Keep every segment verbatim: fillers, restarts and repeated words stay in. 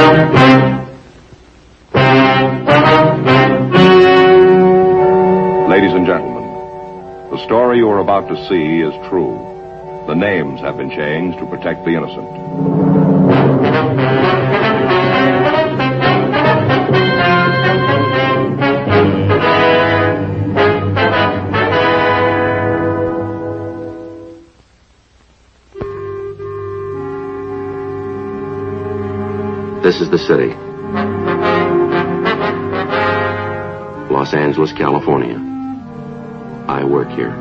Ladies and gentlemen, the story you are about to see is true. The names have been changed to protect the innocent. This is the city. Los Angeles, California. I work here.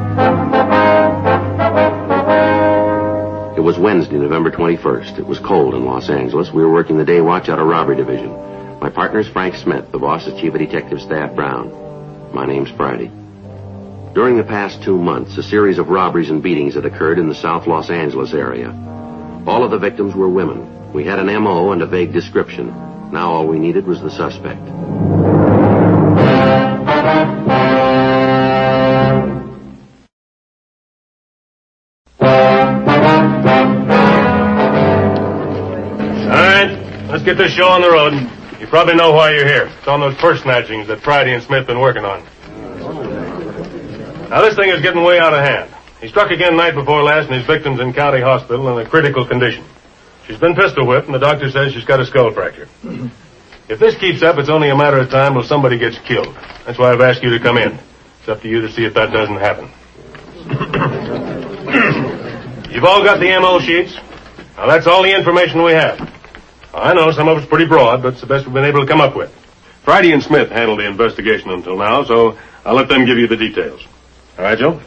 It was Wednesday, November twenty-first. It was cold in Los Angeles. We were working the day watch out of robbery division. My partner is Frank Smith. The boss is Chief of Detective Staff Brown. My name's Friday. During the past two months, a series of robberies and beatings had occurred in the South Los Angeles area. All of the victims were women. We had an M O and a vague description. Now all we needed was the suspect. Let's get this show on the road. You probably know why you're here. It's on those purse snatchings that Friday and Smith been working on. Now, this thing is getting way out of hand. He struck again night before last, and his victim's in county hospital in a critical condition. She's been pistol whipped, and the doctor says she's got a skull fracture. If this keeps up, it's only a matter of time till somebody gets killed. That's why I've asked you to come in. It's up to you to see if that doesn't happen. You've all got the M O sheets. Now, that's all the information we have. I know some of it's pretty broad, but it's the best we've been able to come up with. Friday and Smith handled the investigation until now, so I'll let them give you the details. All right, Joe?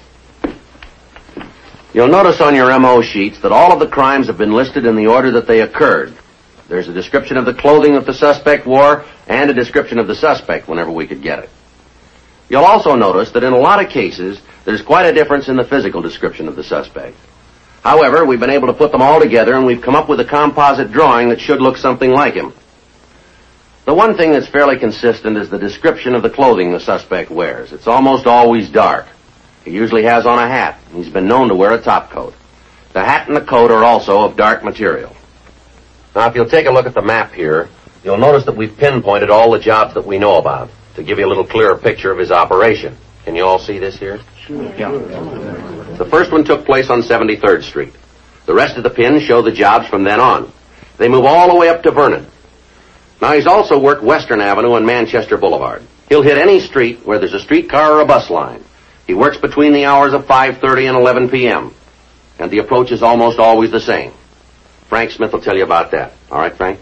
You'll notice on your M O sheets that all of the crimes have been listed in the order that they occurred. There's a description of the clothing that the suspect wore and a description of the suspect whenever we could get it. You'll also notice that in a lot of cases, there's quite a difference in the physical description of the suspect. However, we've been able to put them all together, and we've come up with a composite drawing that should look something like him. The one thing that's fairly consistent is the description of the clothing the suspect wears. It's almost always dark. He usually has on a hat. He's been known to wear a top coat. The hat and the coat are also of dark material. Now, if you'll take a look at the map here, you'll notice that we've pinpointed all the jobs that we know about to give you a little clearer picture of his operation. Can you all see this here? Sure. Yeah. The first one took place on seventy-third Street. The rest of the pins show the jobs from then on. They move all the way up to Vernon. Now, he's also worked Western Avenue and Manchester Boulevard. He'll hit any street where there's a streetcar or a bus line. He works between the hours of five thirty and eleven p.m. And the approach is almost always the same. Frank Smith will tell you about that. All right, Frank?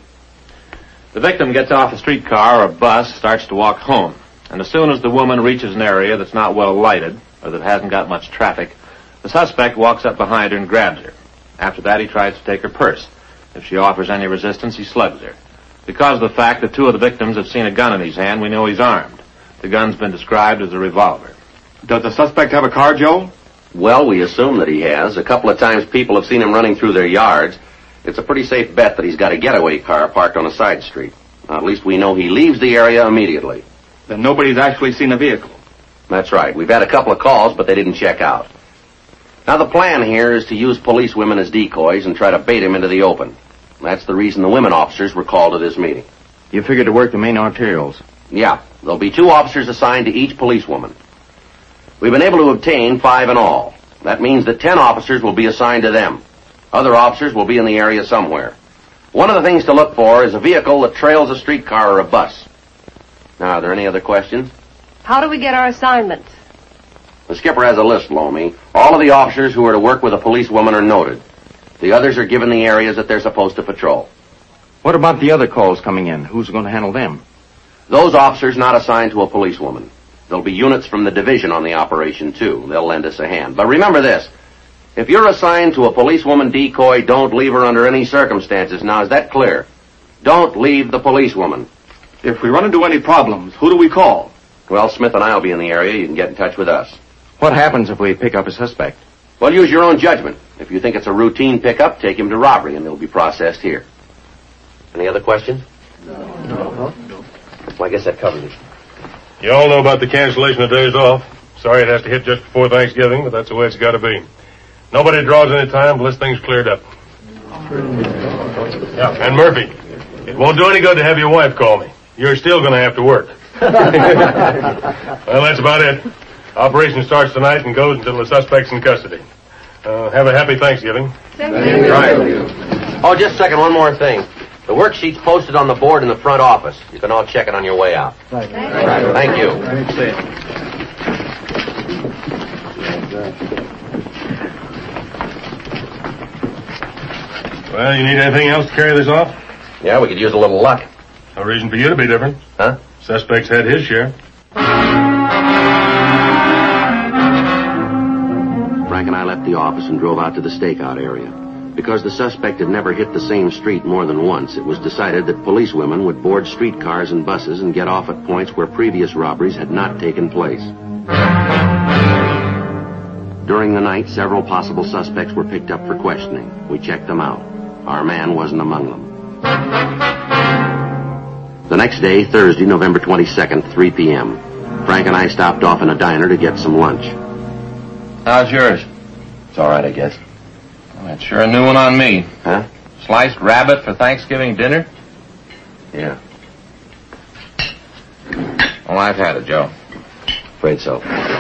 The victim gets off a streetcar or a bus, starts to walk home. And as soon as the woman reaches an area that's not well lighted, or that hasn't got much traffic, the suspect walks up behind her and grabs her. After that, he tries to take her purse. If she offers any resistance, he slugs her. Because of the fact that two of the victims have seen a gun in his hand, we know he's armed. The gun's been described as a revolver. Does the suspect have a car, Joe? Well, we assume that he has. A couple of times people have seen him running through their yards. It's a pretty safe bet that he's got a getaway car parked on a side street. Now, at least we know he leaves the area immediately. Then nobody's actually seen a vehicle. That's right. We've had a couple of calls, but they didn't check out. Now, the plan here is to use police women as decoys and try to bait him into the open. That's the reason the women officers were called to this meeting. You figured to work the main arterials? Yeah. There'll be two officers assigned to each policewoman. We've been able to obtain five in all. That means that ten officers will be assigned to them. Other officers will be in the area somewhere. One of the things to look for is a vehicle that trails a streetcar or a bus. Now, are there any other questions? How do we get our assignments? The skipper has a list, Lomi. All of the officers who are to work with a policewoman are noted. The others are given the areas that they're supposed to patrol. What about the other calls coming in? Who's going to handle them? Those officers not assigned to a policewoman. There'll be units from the division on the operation, too. They'll lend us a hand. But remember this. If you're assigned to a policewoman decoy, don't leave her under any circumstances. Now, is that clear? Don't leave the policewoman. If we run into any problems, who do we call? Well, Smith and I will be in the area. You can get in touch with us. What happens if we pick up a suspect? Well, use your own judgment. If you think it's a routine pickup, take him to robbery, and he'll be processed here. Any other questions? No. No. no. Well, I guess that covers it. You all know about the cancellation of days off. Sorry it has to hit just before Thanksgiving, but that's the way it's got to be. Nobody draws any time until this thing's cleared up. Yeah, and Murphy, It won't do any good to have your wife call me. You're still going to have to work. Well, that's about it. Operation starts tonight and goes until the suspect's in custody. Uh, have a happy Thanksgiving. Right. Oh, just a second, one more thing. The worksheet's posted on the board in the front office. You can all check it on your way out. Thank you. Right. Thank you. Well, you need anything else to carry this off? Yeah, we could use a little luck. No reason for you to be different. Huh? Suspect's had his share. Frank and I left the office and drove out to the stakeout area. Because the suspect had never hit the same street more than once, it was decided that policewomen would board streetcars and buses and get off at points where previous robberies had not taken place. During the night, several possible suspects were picked up for questioning. We checked them out. Our man wasn't among them. The next day, Thursday, November twenty-second, three p.m., Frank and I stopped off in a diner to get some lunch. How's yours? It's all right, I guess. Well, that's sure a new one on me. Huh? Sliced rabbit for Thanksgiving dinner? Yeah. Well, I've had it, Joe. Afraid so.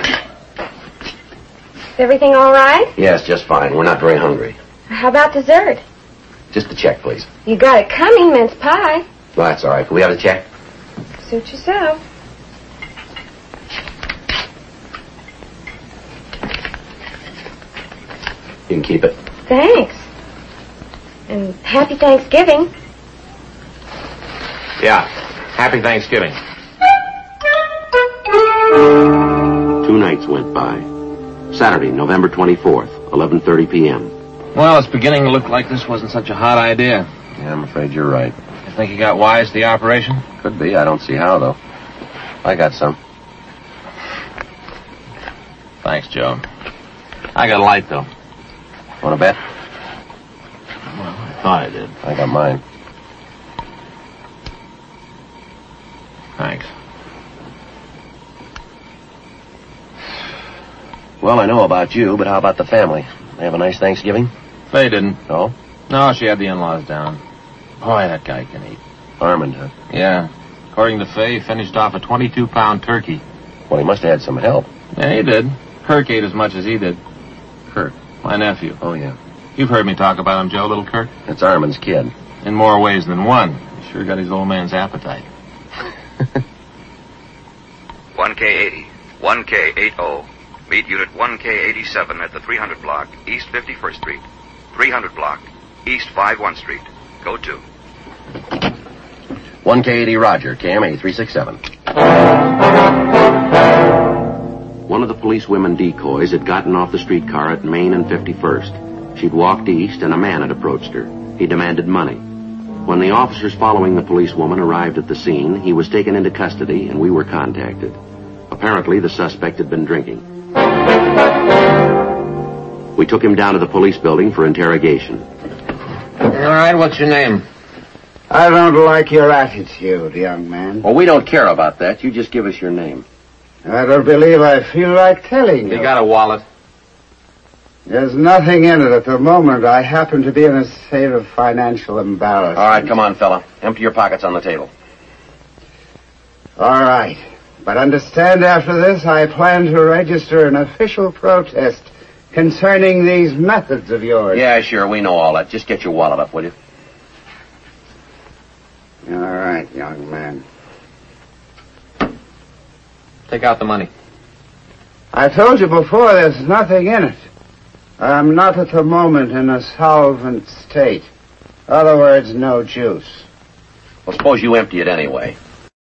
Is everything all right? Yes, just fine. We're not very hungry. How about dessert? Just a check, please. You got it coming, mince pie. Well, that's all right. Can we have a check? Suit yourself. You can keep it. Thanks. And happy Thanksgiving. Yeah. Happy Thanksgiving. Two nights went by. Saturday, November twenty-fourth, eleven thirty p.m. Well, it's beginning to look like this wasn't such a hot idea. Yeah, I'm afraid you're right. You think you got wise to the operation? Could be. I don't see how, though. I got some. Thanks, Joe. I got a light, though. Want to bet? Well, I thought I did. I got mine. Thanks. Well, I know about you, but how about the family? They have a nice Thanksgiving? They didn't. No? No, she had the in-laws down. Boy, that guy can eat. Armand, huh? Yeah. According to Fay, he finished off a twenty-two pound turkey. Well, he must have had some help. Yeah, he did. Kirk ate as much as he did. Kirk? My nephew. Oh, yeah. You've heard me talk about him, Joe, little Kirk. It's Armand's kid. In more ways than one. He sure got his old man's appetite. one K eighty. one K eighty. Meet Unit one K eighty-seven at the three hundred block, East fifty-first Street. three hundred block, East fifty-first Street. Go to. one K eighty Roger, K M A three six seven. One of the policewomen decoys had gotten off the streetcar at Main and fifty-first. She'd walked east, and a man had approached her. He demanded money. When the officers following the policewoman arrived at the scene, he was taken into custody, and we were contacted. Apparently, the suspect had been drinking. We took him down to the police building for interrogation. All right, what's your name? I don't like your attitude, young man. Well, we don't care about that. You just give us your name. I don't believe I feel like telling you. You got a wallet? There's nothing in it at the moment. I happen to be in a state of financial embarrassment. All right, come on, fella. Empty your pockets on the table. All right. But understand after this, I plan to register an official protest concerning these methods of yours. Yeah, sure. We know all that. Just get your wallet up, will you? All right, young man. Take out the money. I told you before there's nothing in it. I'm not at the moment in a solvent state. In other words, no juice. Well, suppose you empty it anyway.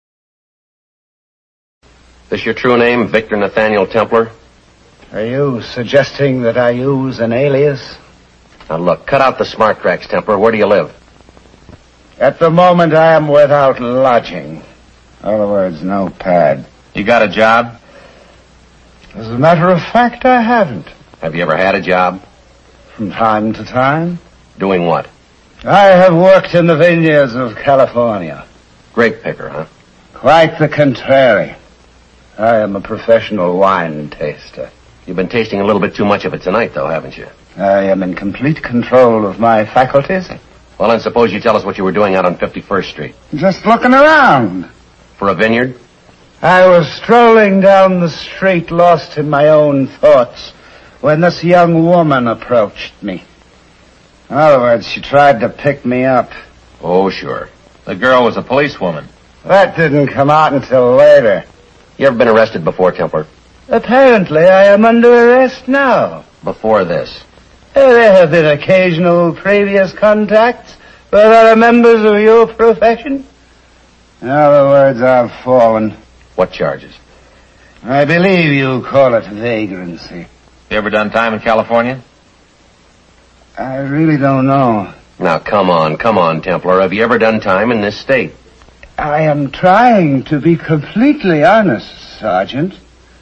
This your true name, Victor Nathaniel Templar? Are you suggesting that I use an alias? Now, look, cut out the smart cracks, Templar. Where do you live? At the moment, I am without lodging. In other words, no pad. You got a job? As a matter of fact, I haven't. Have you ever had a job? From time to time. Doing what? I have worked in the vineyards of California. Grape picker, huh? Quite the contrary. I am a professional wine taster. You've been tasting a little bit too much of it tonight, though, haven't you? I am in complete control of my faculties. Well, then suppose you tell us what you were doing out on fifty-first Street. Just looking around. For a vineyard? I was strolling down the street, lost in my own thoughts, when this young woman approached me. In other words, she tried to pick me up. Oh, sure. The girl was a policewoman. That didn't come out until later. You ever been arrested before, Templar? Apparently, I am under arrest now. Before this? Uh, there have been occasional previous contacts with other members of your profession. In other words, I've fallen. What charges? I believe you call it vagrancy. You ever done time in California? I really don't know. Now, come on, come on, Templar. Have you ever done time in this state? I am trying to be completely honest, Sergeant.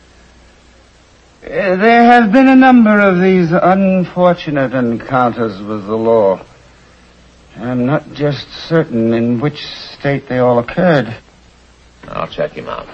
Uh, there have been a number of these unfortunate encounters with the law. I'm not just certain in which state they all occurred. I'll check him out.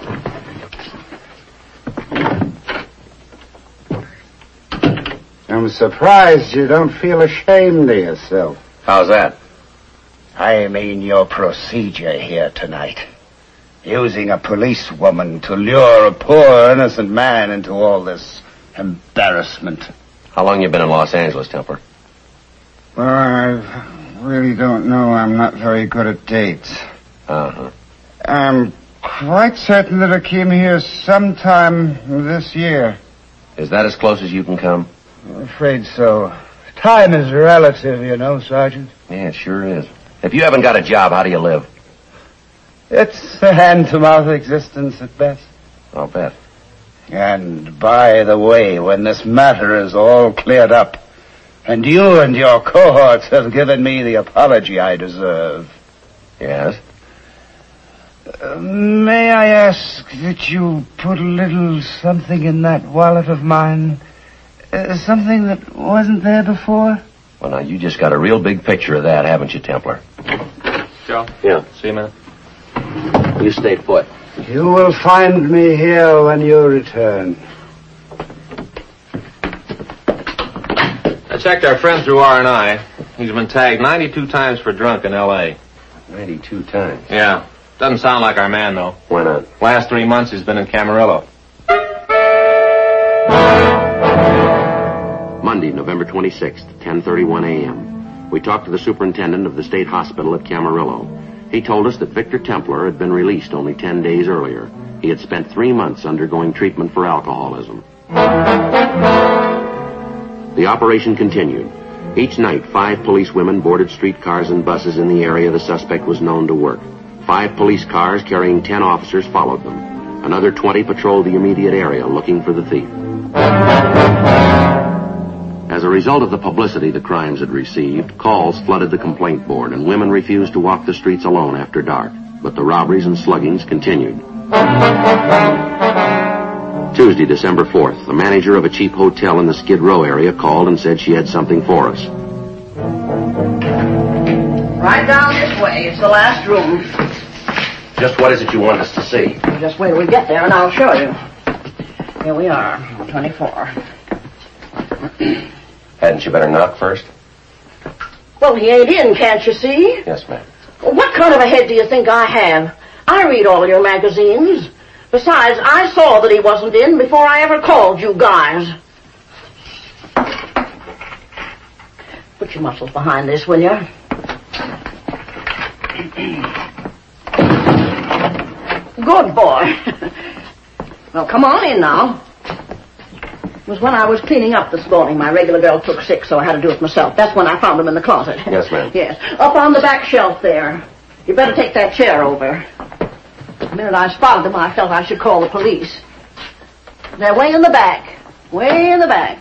I'm surprised you don't feel ashamed of yourself. How's that? I mean your procedure here tonight. Using a policewoman to lure a poor innocent man into all this embarrassment. How long you been in Los Angeles, Templar? Well, I really don't know. I'm not very good at dates. Uh-huh. I'm quite certain that I came here sometime this year. Is that as close as you can come? I'm afraid so. Time is relative, you know, Sergeant. Yeah, it sure is. If you haven't got a job, how do you live? It's a hand-to-mouth existence at best. I'll bet. And by the way, when this matter is all cleared up, and you and your cohorts have given me the apology I deserve... Yes? Uh, may I ask that you put a little something in that wallet of mine? Uh, something that wasn't there before? Well, now, you just got a real big picture of that, haven't you, Templar? Joe? Yeah. See you a minute. You stay put. You will find me here when you return. I checked our friend through R and I. He's been tagged ninety-two times for drunk in L A ninety-two times? Yeah. Doesn't sound like our man, though. Why not? Last three months he's been in Camarillo. Monday, November twenty-sixth, ten thirty-one a.m. We talked to the superintendent of the state hospital at Camarillo. He told us that Victor Templar had been released only ten days earlier. He had spent three months undergoing treatment for alcoholism. The operation continued. Each night, five policewomen boarded streetcars and buses in the area the suspect was known to work. Five police cars carrying ten officers followed them. Another twenty patrolled the immediate area looking for the thief. As a result of the publicity the crimes had received, calls flooded the complaint board, and women refused to walk the streets alone after dark. But the robberies and sluggings continued. Tuesday, December fourth, the manager of a cheap hotel in the Skid Row area called and said she had something for us. Right down this way. It's the last room. Just what is it you want us to see? You just wait till we get there and I'll show you. Here we are, twenty-four. Hadn't you better knock first? Well, he ain't in, can't you see? Yes, ma'am. What kind of a head do you think I have? I read all your magazines. Besides, I saw that he wasn't in before I ever called you guys. Put your muscles behind this, will you? Good boy. Well, come on in now. It was when I was cleaning up this morning. My regular girl took sick, so I had to do it myself. That's when I found him in the closet. Yes, ma'am. Yes. Up on the back shelf there. You better take that chair over. The minute I spotted them, I felt I should call the police. They're way in the back. Way in the back.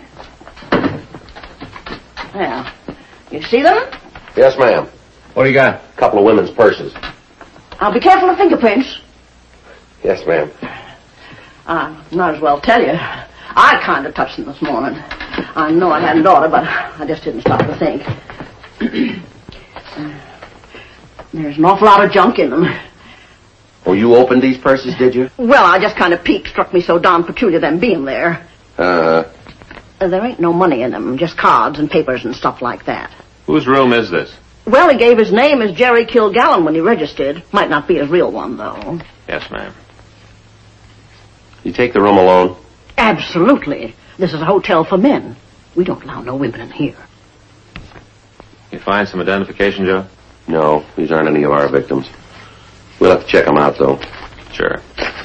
Now, you see them? Yes, ma'am. What do you got? A couple of women's purses. Now, be careful of fingerprints. Yes, ma'am. I might as well tell you. I kind of touched them this morning. I know I hadn't ought to, but I just didn't stop to think. There's an awful lot of junk in them. Oh, you opened these purses, did you? Well, I just kind of peeked. Struck me so darn peculiar them being there. Uh-huh. Uh, there ain't no money in them, just cards and papers and stuff like that. Whose room is this? Well, he gave his name as Jerry Kilgallen when he registered. Might not be his real one, though. Yes, ma'am. You take the room alone? Absolutely. This is a hotel for men. We don't allow no women in here. You find some identification, Joe? No, these aren't any of our victims. We'll have to check them out, though. Sure.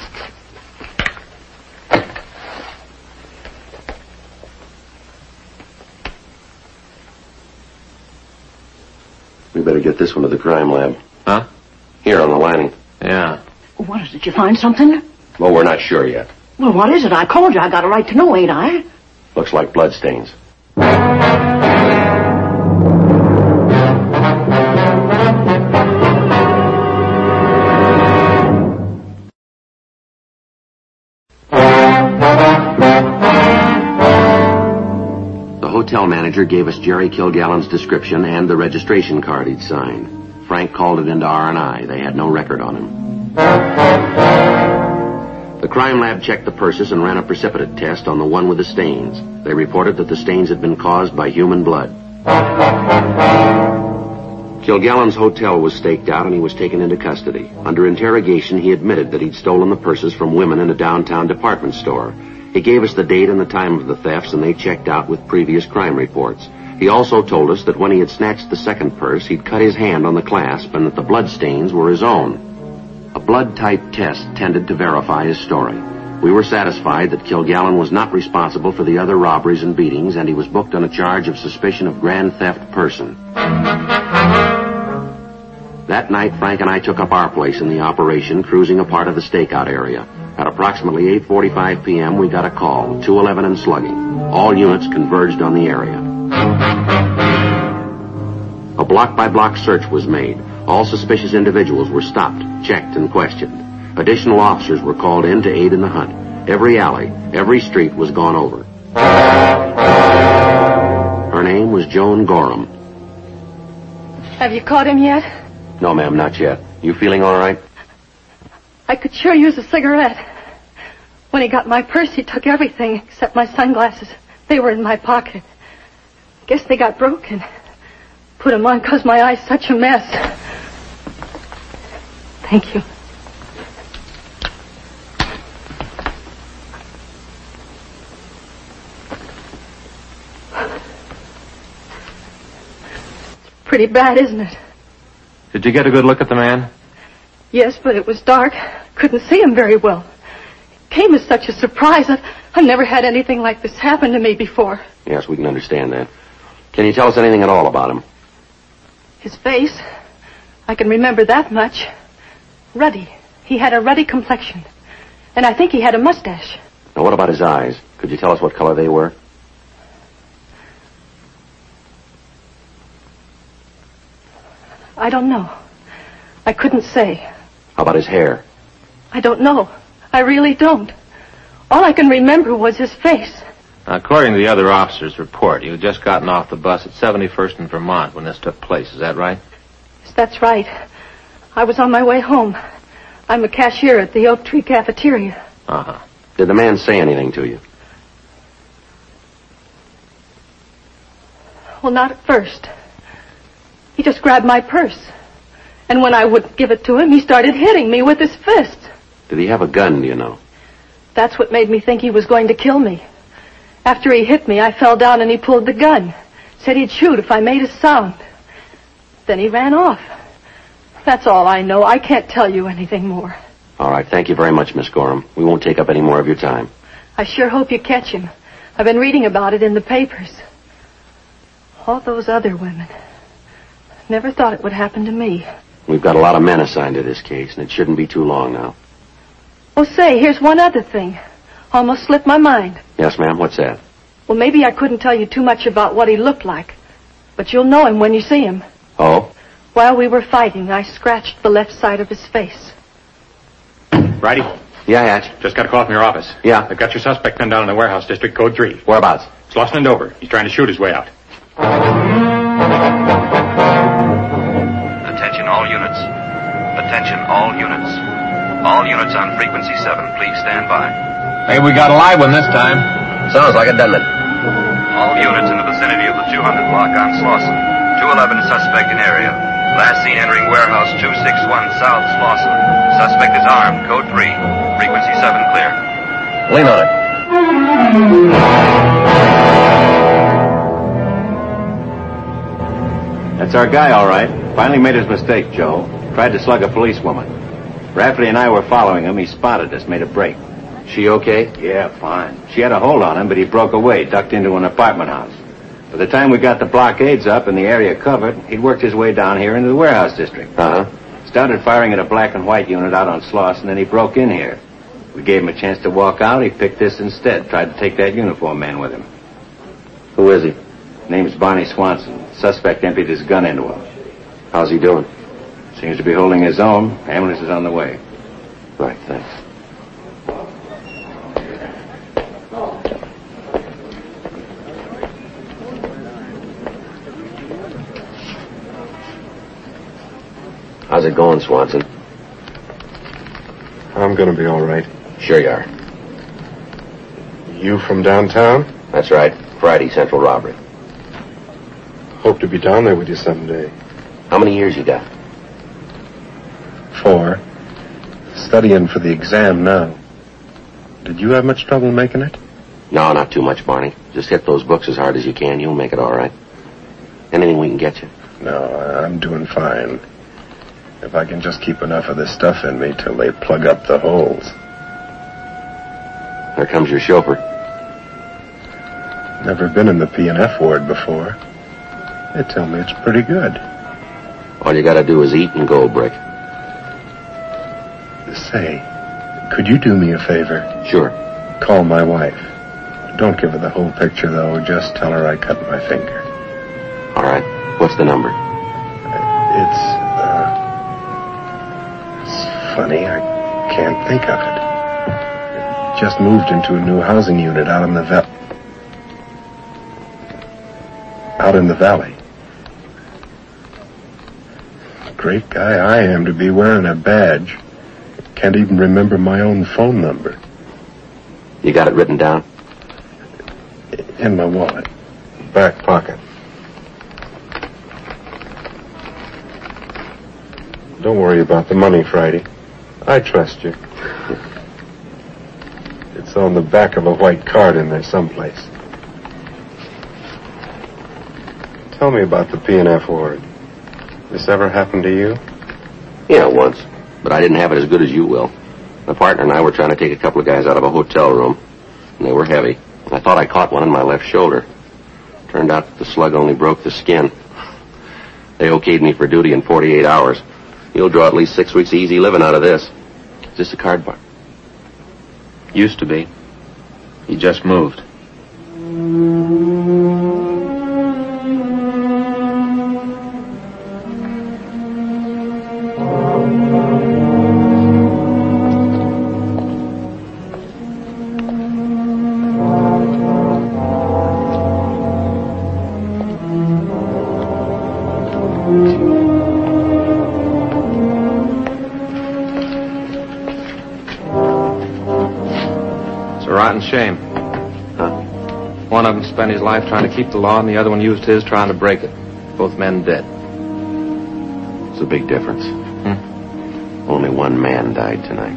We better get this one to the crime lab. Huh? Here on the lining. Yeah. What is it? Did you find something? Well, we're not sure yet. Well, what is it? I called you. I got a right to know, ain't I? Looks like bloodstains. The hotel manager gave us Jerry Kilgallen's description and the registration card he'd signed. Frank called it into R and I. They had no record on him. The crime lab checked the purses and ran a precipitate test on the one with the stains. They reported that the stains had been caused by human blood. Kilgallen's hotel was staked out and he was taken into custody. Under interrogation, he admitted that he'd stolen the purses from women in a downtown department store. He gave us the date and the time of the thefts, and they checked out with previous crime reports. He also told us that when he had snatched the second purse, he'd cut his hand on the clasp and that the blood stains were his own. A blood-type test tended to verify his story. We were satisfied that Kilgallen was not responsible for the other robberies and beatings, and he was booked on a charge of suspicion of grand theft person. That night, Frank and I took up our place in the operation, cruising a part of the stakeout area. At approximately eight forty-five p.m., we got a call, two eleven and slugging. All units converged on the area. A block-by-block search was made. All suspicious individuals were stopped, checked, and questioned. Additional officers were called in to aid in the hunt. Every alley, every street was gone over. Her name was Joan Gorham. Have you caught him yet? No, ma'am, not yet. You feeling all right? I could sure use a cigarette. When he got my purse, he took everything except my sunglasses. They were in my pocket. Guess they got broken. Put 'em on 'cause my eye's such a mess. Thank you. It's pretty bad, isn't it? Did you get a good look at the man? Yes, but it was dark. Couldn't see him very well. It came as such a surprise. I've, I've never had anything like this happen to me before. Yes, we can understand that. Can you tell us anything at all about him? His face, I can remember that much. Ruddy. He had a ruddy complexion. And I think he had a mustache. Now, what about his eyes? Could you tell us what color they were? I don't know. I couldn't say. How about his hair? I don't know. I really don't. All I can remember was his face. According to the other officer's report, you had just gotten off the bus at seventy-first and Vermont when this took place. Is that right? Yes, that's right. I was on my way home. I'm a cashier at the Oak Tree Cafeteria. Uh-huh. Did the man say anything to you? Well, not at first. He just grabbed my purse. And when I wouldn't give it to him, he started hitting me with his fist. Did he have a gun, do you know? That's what made me think he was going to kill me. After he hit me, I fell down and he pulled the gun. Said he'd shoot if I made a sound. Then he ran off. That's all I know. I can't tell you anything more. All right, thank you very much, Miss Gorham. We won't take up any more of your time. I sure hope you catch him. I've been reading about it in the papers. All those other women. Never thought it would happen to me. We've got a lot of men assigned to this case, and it shouldn't be too long now. Oh, say, here's one other thing. Almost slipped my mind. Yes, ma'am, what's that? Well, maybe I couldn't tell you too much about what he looked like, but you'll know him when you see him. Oh? While we were fighting, I scratched the left side of his face. Righty? Yeah, Hatch. Just got a call from your office. Yeah? They've got your suspect pinned down in the warehouse, district code three. Whereabouts? Slauson and Dover. He's trying to shoot his way out. Attention all units. Attention all units. All units on frequency seven, please stand by. Hey, we got a live one this time. Sounds like it, doesn't it? All units in the vicinity of the two hundred block on Slauson. two eleven suspect in area. Last seen entering warehouse two sixty-one South Slauson. Suspect is armed. Code three. Frequency seven clear. Lean on it. That's our guy, all right. Finally made his mistake, Joe. Tried to slug a policewoman. Rafferty and I were following him. He spotted us, made a break. She okay? Yeah, fine. She had a hold on him, but he broke away, ducked into an apartment house. By the time we got the blockades up and the area covered, he'd worked his way down here into the warehouse district. Uh-huh. Started firing at a black and white unit out on Sloss, and then he broke in here. We gave him a chance to walk out. He picked this instead. Tried to take that uniform man with him. Who is he? Name's Barney Swanson. Suspect emptied his gun into him. How's he doing? Seems to be holding his own. Ambulance is on the way. Right, thanks. How's it going, Swanson? I'm gonna be all right. Sure you are. You from downtown? That's right. Friday, Central Robbery. Hope to be down there with you someday. How many years you got? Four. Studying for the exam now. Did you have much trouble making it? No, not too much, Barney. Just hit those books as hard as you can. You'll make it all right. Anything we can get you. No, I'm doing fine. If I can just keep enough of this stuff in me till they plug up the holes. There comes your chauffeur. Never been in the P and F ward before. They tell me it's pretty good. All you gotta do is eat and go, Brick. Say, could you do me a favor? Sure. Call my wife. Don't give her the whole picture, though. Just tell her I cut my finger. All right. What's the number? It's, uh... It's funny. I can't think of it. Just moved into a new housing unit out in the val... Out in the valley. Great guy I am to be wearing a badge. Can't even remember my own phone number. You got it written down? In my wallet. Back pocket. Don't worry about the money, Friday. I trust you. It's on the back of a white card in there someplace. Tell me about the P and F ward. This ever happened to you? Yeah, once. But I didn't have it as good as you will. My partner and I were trying to take a couple of guys out of a hotel room, and they were heavy. I thought I caught one in my left shoulder. Turned out that the slug only broke the skin. They okayed me for duty in forty-eight hours. You'll draw at least six weeks of easy living out of this. Is this a card bar? Used to be. He just moved. Shame. Huh? One of them spent his life trying to keep the law, and the other one used his trying to break it. Both men dead. It's a big difference. Hmm? Only one man died tonight.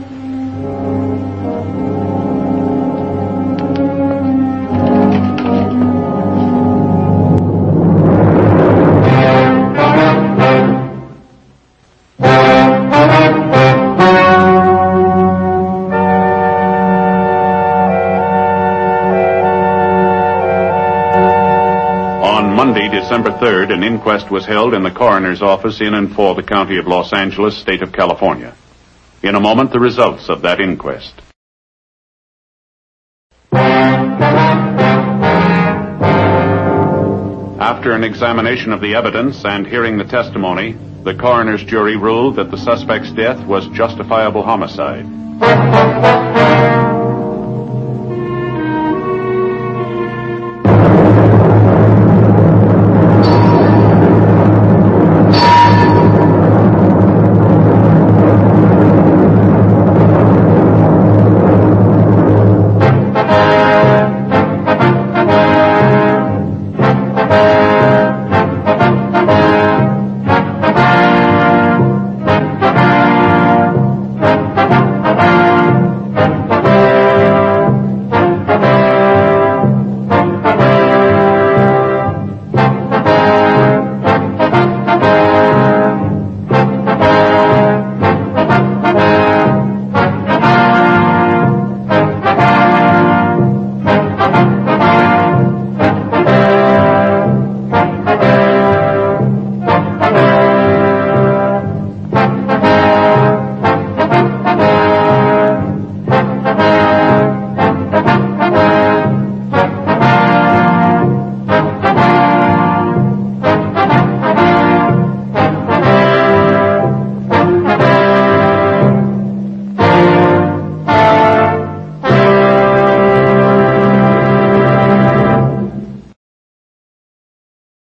December third, an inquest was held in the coroner's office in and for the county of Los Angeles, state of California. In a moment, the results of that inquest. After an examination of the evidence and hearing the testimony, the coroner's jury ruled that the suspect's death was justifiable homicide.